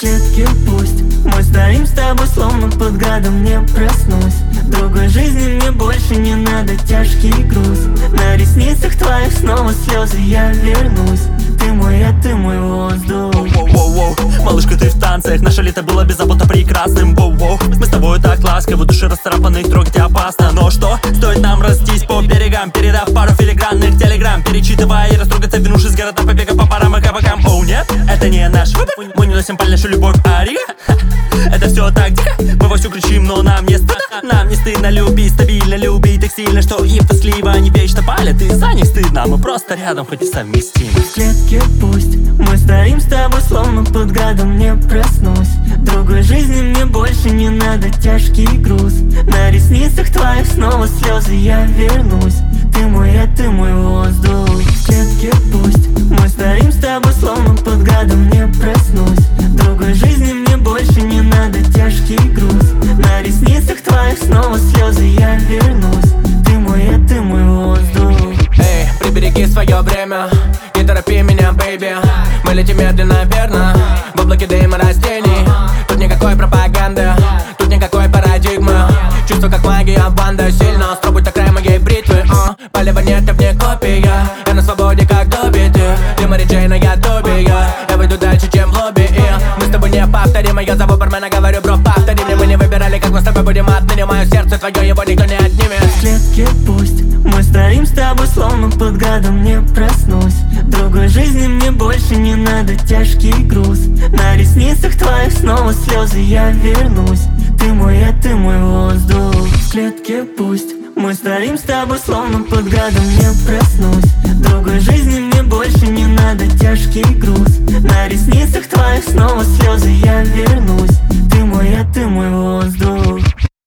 клетке пусть мы стоим с тобой, словно под гадом не проснусь. Другой жизни мне больше не надо, тяжкий груз. На ресницах твоих снова слезы, я вернусь. Ты мой, а ты мой воздух. Воу-воу, малышка, ты в танцах. Наше лето было беззаботно прекрасным. Воу-воу, мы с тобой так ласковы, души расцарапанных трогать опасно. Но что, стоит нам растись по берегам, передав пару филигранных телеграмм, перечитывая и растрогаться, вернувшись с города, побега по парам и кабакам. Оу, нет, это не наш выбор. Мы не носим нашу любовь, а Рига. Это все так дико, мы вовсю кричим, но нам не стыдно. Нам не стыдно любить, стабильно любить так сильно, что им тоскливо, они вечно палят, и за них стыдно. Мы просто рядом, хоть и совместимы. В клетке пусть мы стоим с тобой, словно под гадом не проснусь. Другой жизни мне больше не надо, тяжкий груз. На ресницах твоих снова слезы, я вернусь. Ты мой, а ты мой воздух. В клетке пусть мы стоим с тобой, словно под гадом не проснусь. Другой жизни мне больше не надо, тяжкий груз. На ресницах твоих снова слезы, я вернусь. Ты мой, а ты мой воздух. Эй, прибереги свое время, не торопи меня, бэйби. Мы летим медленно, верно, в облаке дыма растений. Тут никакой пропаганды, тут никакой парадигмы. Чувство как магия, банда сильно. Спробуй так край моей бритвы, палева нет, я вне копия. Я на свободе, как Добби, ты Мэри Джейн, а я Добби. Я выйду дальше, чем в лобби, и мы с тобой неповторимы. Я зову бармена, говорю, бро, повтори мне. Мы не выбирали, как мы с тобой будем отныне. Мое сердце твое, его никто не отнимет. В клетке пусть мы стоим с тобой, словно под гадом не проснусь. Другой жизни мне больше не надо, тяжкий груз. На ресницах твоих снова слезы, я вернусь. Ты мой, а ты мой воздух. В клетке пусть мы стоим с тобой, словно под гадом не проснусь. Другой жизни мне больше не надо, тяжкий груз. На ресницах твоих снова слезы, я вернусь.